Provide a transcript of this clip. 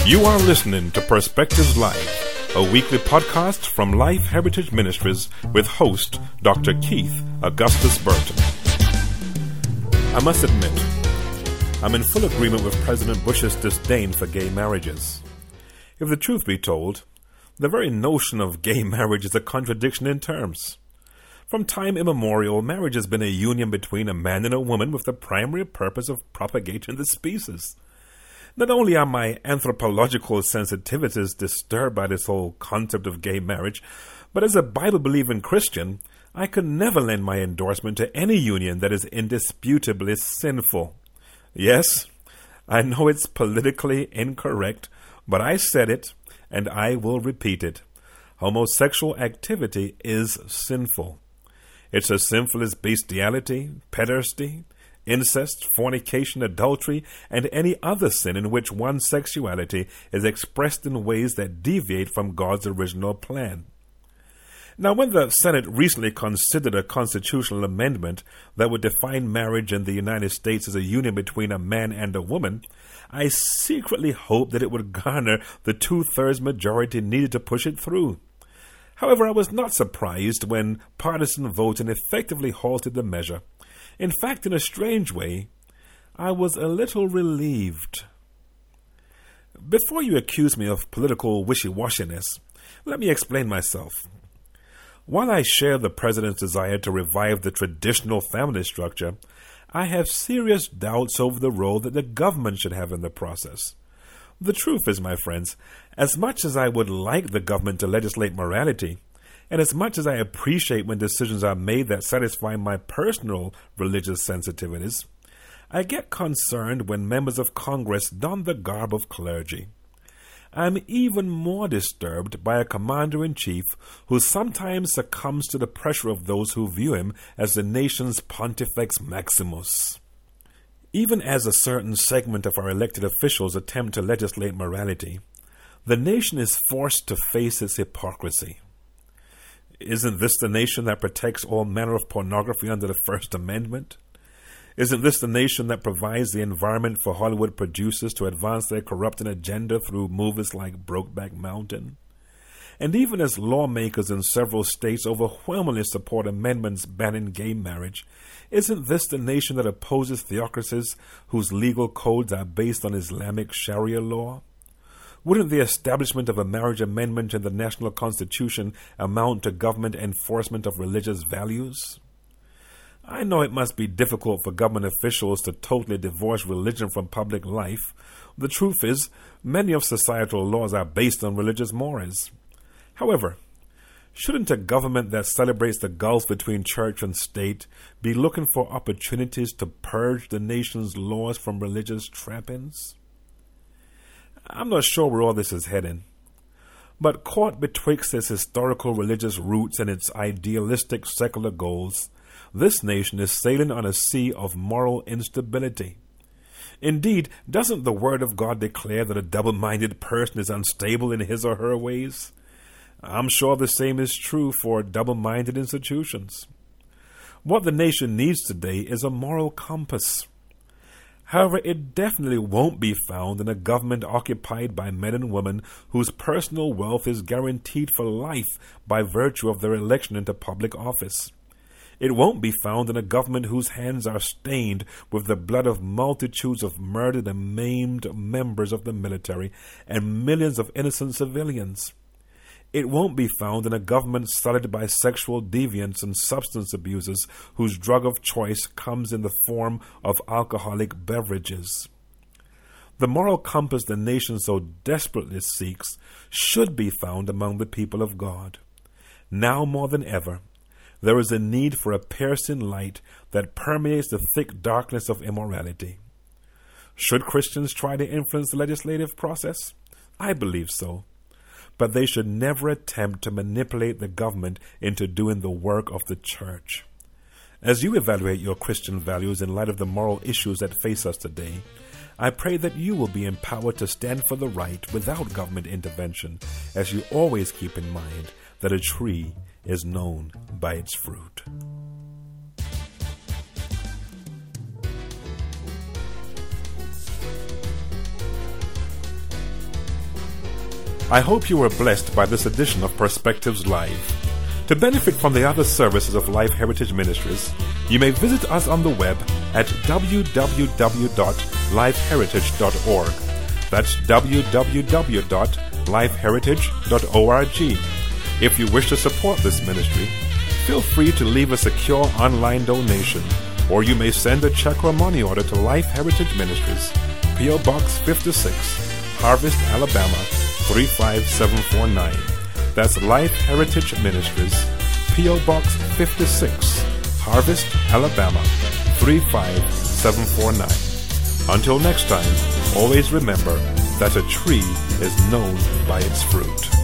You are listening to Perspectives Live, a weekly podcast from Life Heritage Ministries with host Dr. Keith Augustus Burton. I must admit, I'm in full agreement with President Bush's disdain for gay marriages. If the truth be told, the very notion of gay marriage is a contradiction in terms. From time immemorial, marriage has been a union between a man and a woman with the primary purpose of propagating the species. Not only are my anthropological sensitivities disturbed by this whole concept of gay marriage, but as a Bible-believing Christian, I could never lend my endorsement to any union that is indisputably sinful. Yes, I know it's politically incorrect, but I said it, and I will repeat it. Homosexual activity is sinful. It's as sinful as bestiality, pederasty, incest, fornication, adultery, and any other sin in which one's sexuality is expressed in ways that deviate from God's original plan. Now, when the Senate recently considered a constitutional amendment that would define marriage in the United States as a union between a man and a woman, I secretly hoped that it would garner the 2/3 majority needed to push it through. However, I was not surprised when partisan voting effectively halted the measure. In fact, in a strange way, I was a little relieved. Before you accuse me of political wishy-washiness, let me explain myself. While I share the President's desire to revive the traditional family structure, I have serious doubts over the role that the government should have in the process. The truth is, my friends, as much as I would like the government to legislate morality, and as much as I appreciate when decisions are made that satisfy my personal religious sensitivities, I get concerned when members of Congress don the garb of clergy. I'm even more disturbed by a commander-in-chief who sometimes succumbs to the pressure of those who view him as the nation's Pontifex Maximus. Even as a certain segment of our elected officials attempt to legislate morality, the nation is forced to face its hypocrisy. Isn't this the nation that protects all manner of pornography under the First Amendment? Isn't this the nation that provides the environment for Hollywood producers to advance their corrupting agenda through movies like Brokeback Mountain? And even as lawmakers in several states overwhelmingly support amendments banning gay marriage, isn't this the nation that opposes theocracies whose legal codes are based on Islamic Sharia law? Wouldn't the establishment of a marriage amendment in the national constitution amount to government enforcement of religious values? I know it must be difficult for government officials to totally divorce religion from public life. The truth is, many of societal laws are based on religious mores. However, shouldn't a government that celebrates the gulf between church and state be looking for opportunities to purge the nation's laws from religious trappings? I'm not sure where all this is heading, but caught betwixt its historical religious roots and its idealistic secular goals, this nation is sailing on a sea of moral instability. Indeed, doesn't the Word of God declare that a double-minded person is unstable in his or her ways? I'm sure the same is true for double-minded institutions. What the nation needs today is a moral compass. However, it definitely won't be found in a government occupied by men and women whose personal wealth is guaranteed for life by virtue of their election into public office. It won't be found in a government whose hands are stained with the blood of multitudes of murdered and maimed members of the military and millions of innocent civilians. It won't be found in a government sullied by sexual deviants and substance abusers whose drug of choice comes in the form of alcoholic beverages. The moral compass the nation so desperately seeks should be found among the people of God. Now more than ever, there is a need for a piercing light that permeates the thick darkness of immorality. Should Christians try to influence the legislative process? I believe so. But they should never attempt to manipulate the government into doing the work of the church. As you evaluate your Christian values in light of the moral issues that face us today, I pray that you will be empowered to stand for the right without government intervention, as you always keep in mind that a tree is known by its fruit. I hope you were blessed by this edition of Perspectives Live. To benefit from the other services of Life Heritage Ministries, you may visit us on the web at www.lifeheritage.org. That's www.lifeheritage.org. If you wish to support this ministry, feel free to leave a secure online donation, or you may send a check or money order to Life Heritage Ministries, P.O. Box 56, Harvest, Alabama 35749. That's Life Heritage Ministries, P.O. Box 56, Harvest, Alabama 35749. Until next time, always remember that a tree is known by its fruit.